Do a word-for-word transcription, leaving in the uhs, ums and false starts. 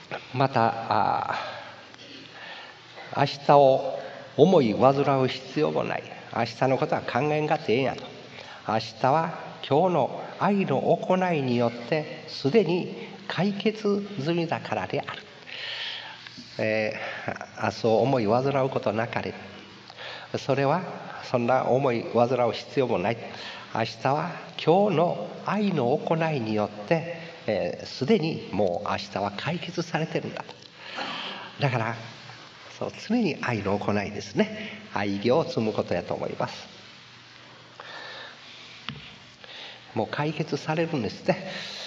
またあ明日を思い煩う必要もない。明日のことは考えんかってええんやと。明日は今日の愛の行いによってすでに解決済みだからである。えー、明日を思い煩うことなかれ。それはそんな思い煩う必要もない。明日は今日の愛の行いによってすで、えー、にもう明日は解決されてるんだと。だからそう常に愛の行いですね。愛行を積むことやと思います。もう解決されるんですね。